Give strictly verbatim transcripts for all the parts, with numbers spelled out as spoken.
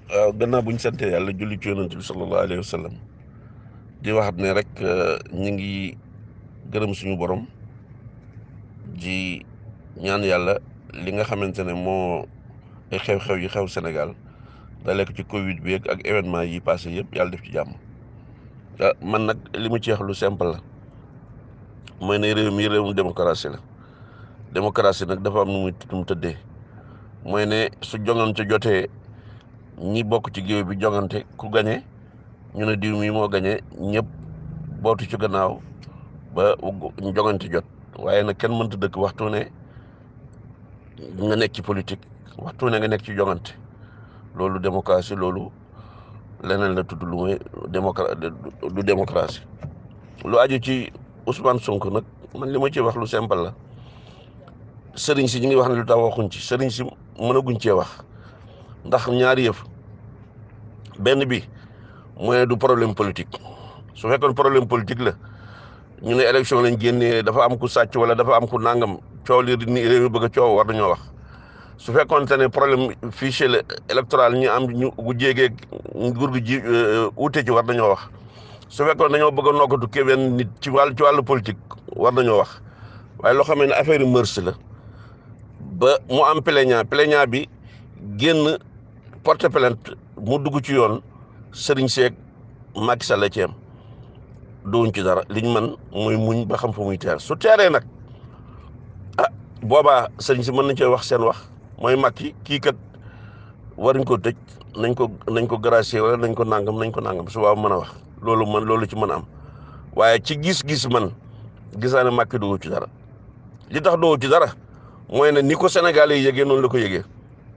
waaw gannaaw bu ñu sante yàlla julli ci yonent bi sallallahu alayhi wa sallam di waxat ne rek ñu ngi gërëm suñu borom ji ñaan yàlla li nga xamante ne moo ay xew-xew yi xew Sénégal dalee ko ci Covid bi ak événement yi passé yëpp yàlla def ci jàmm. man nag li mu ci wax lu simple la mooy ne réew mi réewum démocratie la démocratie nag dafa am nu muy mu tëddee mooy ne su jongante jotee ñi bokk ci géew bi jongante ku gañe ñu ne diw mi moo gañe ñëpp bootu ci gannaaw ba jongante jot waaye nag kenn mënta dëkk waxtu ne nga nekk ci politique waxtu ne nga nekk ci jongante loolu démocratie loolu leneen la tudd lu muy démocra du démocratie lu aju ci Ousmane Sonko nag man li ma ci wax lu simple la sëriñ si ñu ngi wax ne lu tax waxuñ ci sëriñ si mënaguñ cee wax ndax ñaari yëf benn bi mooy du problème politique su fekkoon problème politique la ñu ne élection lañ génnee dafa am ku sàcc wala dafa am ku nangam coow li ni réew mi bëgg a coow war nañoo wax su fekkoon te ne problème fichier électoral ñu am ñu bu jéegee nguur gi ji ute ci war nañoo wax su fekkoon dañoo bëgg a nokkatu kenn nit ci wàllu ci wàllu politique war nañoo wax waaye loo xam ne affaire yu mœurs la ba mu am plaignant plaignant bi génn porte plainte mu dugg ci yoon sëriñ seeg Macky Sall la ci am duñ ci dara liñ man mooy muñ ba xam fa muy teer su teeree nag ah boobaa sëriñ si mën nañ cee wax seen wax mooy Macky kii kat waruñ ko tëj nañ ko nañ ko gracier wala nañ ko nangam nañ ko nangam su baax mën a wax loolu man loolu ci mën a am waaye ci gis-gis man gisaa ne Macky dugg ci dara li tax dugg ci dara mooy ne ni ko Sénégal yi yëgee noonu la ko yëgee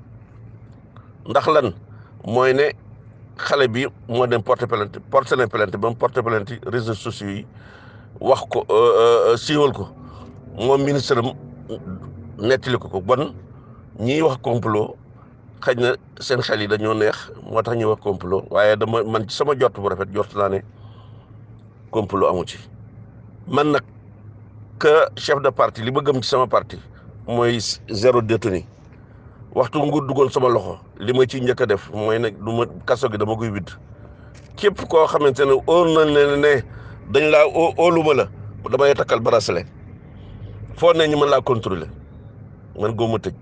ndax lan mooy ne xale bi moo dem porte plainte porte na plainte ba mu porte plainte réseaux sociaux yi wax ko siiwal ko moom ministre am nettali ko ko bon ñiy wax complot xëy na seen xel yi dañoo neex moo tax ñuy wax complot waaye dama man ci sama jot bu rafet jot naa ne complot amu ci man nag que chef de parti li ma gëm ci sama parti mooy zéro détenu waxtu nguur duggoon sama loxo li ma ci njëkk a def mooy nag du ma kaso gi dama koy widd képp koo xamante ne óor na ne ne dañ laa óoluma la damay takkal bracelet foo ne ñu mën laa contrôler man góoma tëj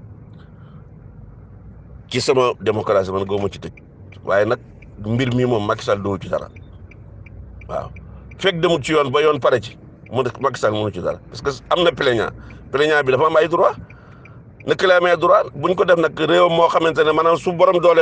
ci sama démocratie man góoma ci tëj waaye nag mbir mi moom Macky Sall doo ci dara waaw fekk demut ci yoon ba yoon pare ci mu ne Macky Sall mënu ci dara parce que am na plaignant plaignant bi dafa am ay droit na clamer droit buñ ko def nag réew moo xamante ne maanaam su borom doole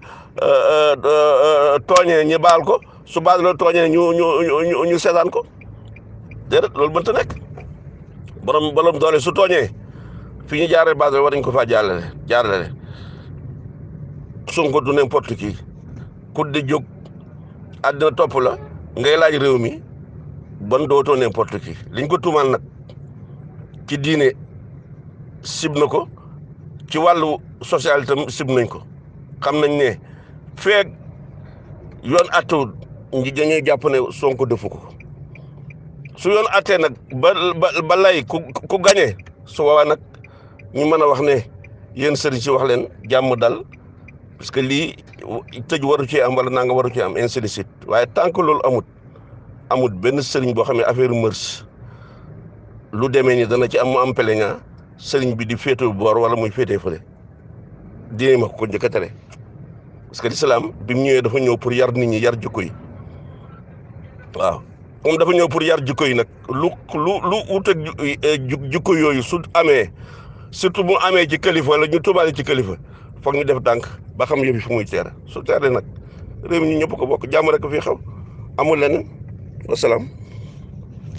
tooñee ñi baal ko su baal la tooñee ñu ñu ñu seetaan ko déedéet loolu mënta nekk borom borom doole su tooñee fi ñu jaaree base war nañ ko faa jaarale jaarale Sonko du n'importe qui ku di jóg àddina topp la ngay laaj réew mi bon dootoo n'importe qui liñ ko tuumaal nag ci diine sib na ko ci wàllu social tam sib nañ ko xam nañ ne feeg yoon attewul ñi dañuy jàpp ne Sonko defu ko su yoon attee nag ba ba lay ku ku gañee su boobaa nag ñu mën a wax ne yéen sëriñ si wax leen jàmm dal parce que lii tëj waru ci am wala naa nga waru ci am ainsi de suite waaye tant que loolu amut amut benn sëriñ boo xam ne affaire mœurs lu demee ni dana ci am mu am plaignant sëriñ bi di féetee boor wala muy féetee fële diine ma ko njëkk a tere parce que l'islam bi mu ñëwee dafa ñëw pour yar nit ñi yar jikko yi waaw moom dafa ñëw pour yar jikko yi nag lu lu lu wut ak jikko yooyu su amee surtout mu amee ci kilifa wala ñu tubaale ci kilifa foog ñu def dànk ba xam yëf yi fu muy teere su teere nag réew mi ñu ñëpp ko bokk jàmm rek fi xew amul leneen wasalaam